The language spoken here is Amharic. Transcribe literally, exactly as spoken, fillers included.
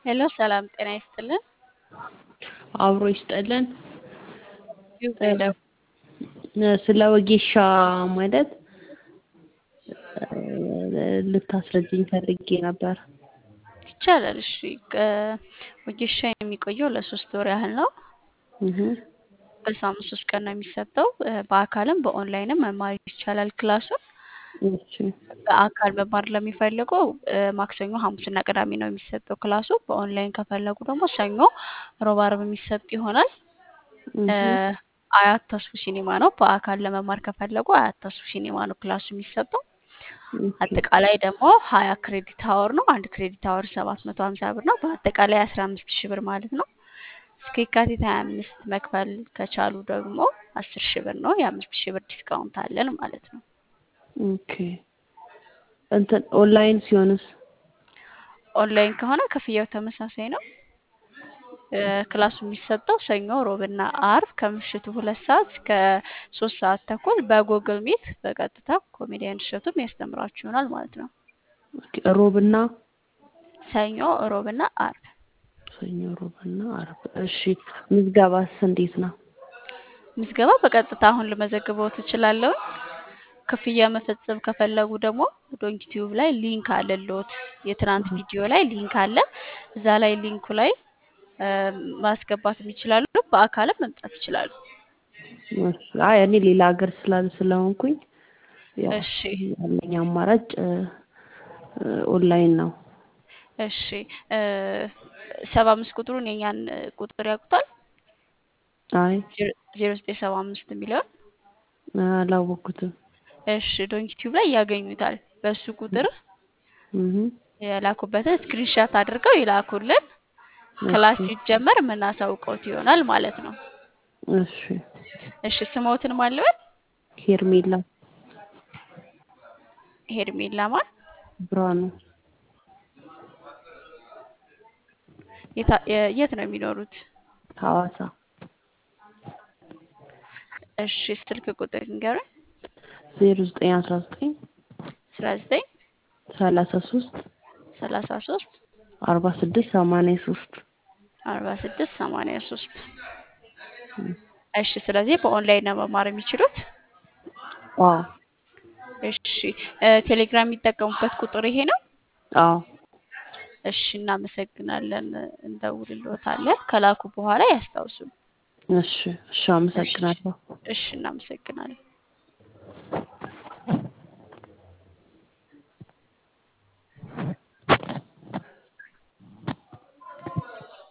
ሄሎ ሰላም ጤና ይስጥልን። አብሮ ይስጠልን። ዩቲዩብ ላይ ደው ስለ ወጌሻ ማለት ልታስረጅኝ ፈልጌ ነበር። ይቻላል። እሺ ወጌሻ የሚቆየው ለሶስት ወር ያህል ነው። እህ በሳምንት ሶስት ቀን ነው የሚሰጠው። በአካልም በኦንላይንም መማር ይቻላል ክላሱን። እሺ በአካል መማር ለሚፈልጉ ማክሰኞ፣ ሐሙስና ቅዳሜ ነው የሚሰጠው ክላሱ። በኦንላይን ከፈለጉ ደግሞ ሰኞ፣ ሮብ፣ ዓርብ የሚሰጥ ይሆናል። እህ አያት ተስፉ ሲኒማ ነው። በአካል ለመማር ከፈለጉ አያት ተስፉ ሲኒማ ነው ክላሱ የሚሰጠው። አጠቃላይ ደግሞ ሀያ ክሬዲት አወር ነው። አንድ ክሬዲት አወር ሰባት መቶ ሀምሳ ብር ነው። በአጠቃላይ አስራ አምስት ሺህ ብር ማለት ነው። እስከ የካቲት ሀያ አምስት መክፈል ከቻሉ ደግሞ አስር ሺህ ብር ነው። የአምስት ሺህ ብር ዲስካውንት አለን ማለት ነው። ኦኬ እንትን ኦንላይን ሲሆንስ? ኦንላይን ከሆነ ክፍያው ተመሳሳይ ነው። ክላሱ የሚሰጠው ሰኞ፣ ሮብና አርብ ከምሽቱ ሁለት ሰዓት እስከ ሶስት ሰዓት ተኩል በጉግል ሚት በቀጥታ ኮሜዲያን እሸቱም ያስተምራችሁ ይሆናል ማለት ነው። ኦኬ ሮብና ሰኞ፣ ሮብና አርብ ሰኞ፣ ሮብና አርብ። እሺ ምዝገባስ እንዴት ነው? ምዝገባ በቀጥታ አሁን ልመዘግበው ትችላለሁ። ክፍያ መፈጸም ከፈለጉ ደግሞ ዶንኪ ቲዩብ ላይ ሊንክ አለልዎት። የትናንት ቪዲዮ ላይ ሊንክ አለ። እዛ ላይ ሊንኩ ላይ ማስገባት ይችላሉ። በአካልም መምጣት ይችላሉ። እሺ አይ እኔ ሌላ ሀገር ስላል ስለሆንኩኝ ያው እሺ ያለኝ አማራጭ ኦንላይን ነው። እሺ ሰባ አምስት ቁጥሩን የኛን ቁጥር ያውቁታል? አይ ዜሮ ዘጠኝ ሰባ አምስት የሚለውን አላወኩትም። እሺ ዶንኪ ቲዩብ ላይ ያገኙታል። በሱ ቁጥር እህ የላኩበትን ስክሪንሻት አድርገው ይላኩልን። ክላስ ሲጀመር የምናሳውቀውት ይሆናል ማለት ነው። እሺ እሺ ስሞትን ማለበት ሄርሜላ ሄርሜላ ማን? ብርሃኑ። የት ነው የሚኖሩት? ሐዋሳ። እሺ ስልክ ቁጥር ንገሩኝ። ዜሮ ዘጠኝ አስራ ዘጠኝ አስራ ዘጠኝ ሰላሳ ሶስት ሰላሳ ሶስት አርባ ስድስት ሰማንያ ሶስት አርባ ስድስት ሰማንያ ሶስት እሺ ስለዚህ በኦንላይን ነው መማር የሚችሉት? አዎ እሺ ቴሌግራም የሚጠቀሙበት ቁጥር ይሄ ነው? አዎ እሺ እናመሰግናለን። እንደውልልዎታለን። ከላኩ በኋላ ያስታውሱን። እሺ እሺ አመሰግናለሁ። እሺ እናመሰግናለን።